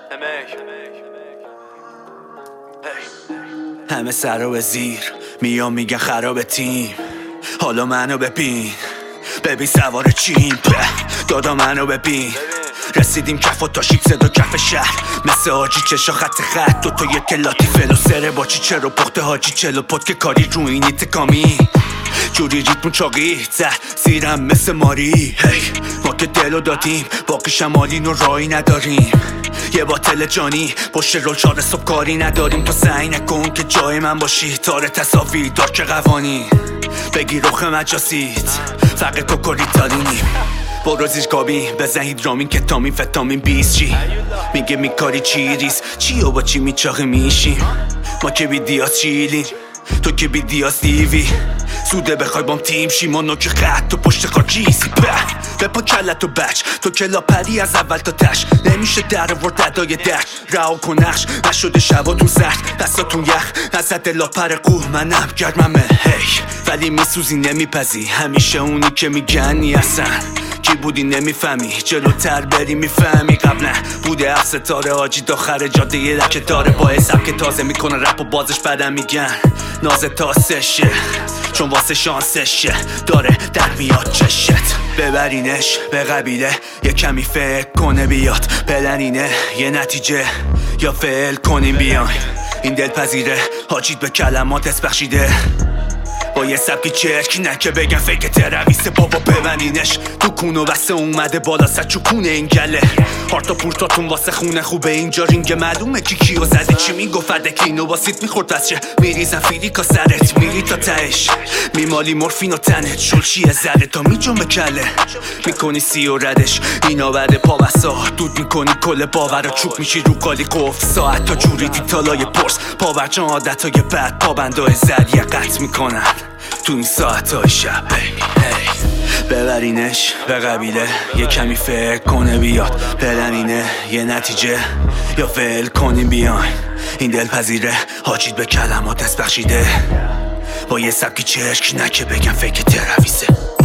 همه سرو به زیر میام میگن خراب تیم، حالا منو ببین سوار چیم، دادا منو ببین رسیدیم کف و تا شیب صدا کف شهر مثل حاجی چشا خط دوتا یک لاتیفل و سره باچی چرا پخته حاجی چلو پد که کاری رو اینی تکامی جوری ریتمون چاقی زیرم مثل ماری ما که دلو دادیم باقی شمالین و رایی نداریم یه باطل جانی پشت رول 4 صبح کاری نداریم تو سعی نکن که جای من باشی تاره تصاویر دارک قوانی بگی رخ مجاسیت فقه کوکوری تالینیم برو زیر کابین بزن هیدرامین کتامین فتامین 20 چی میگه میکاری چی ریز چی و با چی میچاقی میشیم ما که بیدیاز چیلیم تو که بیدیاز دیوی سوده بخوای بام تیم شی ما نوک خط تو پشت خاکیسی بپا کلت و بچ تو کلا پری از اول تا تش نمیشه در ورد ادای درک رها کن نقش نشده شباتون سرد دستاتون یخ ازت لاپر قوه منم گرممه ولی میسوزی نمیپزی همیشه اونی که میگنی اصلا کی بودی نمیفهمی جلوتر بری میفهمی قبلا بوده اف ستاره حاجی داخل جاده یه لکه داره با حساب که تازه میکنه رپ و بازش بدن میگن نازه تاسشه چون واسه شانسشه داره در میاد چشت ببرینش به قبیله یه کمی فکر کنه بیاد پلنینه یه نتیجه یا فعل کنیم بیاین این دلپذیره حاجیت به کلمات اسبخشیده با یه سبکی چرک نکه بگن فکر ترویسه بابا ببنینش تو کونو بسته اومده بالا سر چوکونه این گله هارتا پورتاتون واسه خونه خوبه اینجا رینگ معلومه کی کیو زده چی میگو فدکینو واسیت میخورد از چه میریزن فیریکا سرت میری تا تهش میمالی مورفین و تنت شلشیه زده تا میجنبه کله میکنی سی و ردش اینا بعد پا بسا دود میکنی کل باور و چوب میشی رو کالی قفل ساعت تا جوری دیتالای پرس پاورجان عادتای بد پابندای زریه قطع میکنن تو این ساعتای شب ببرینش به قبیله یه کمی فکر کنه بیاد پلنینه یه نتیجه یا فعل کنیم بیاین این دلپذیره حاجیت به کلمات دست بخشیده با یه سبکی چشک نکه بگم فکر ترویسه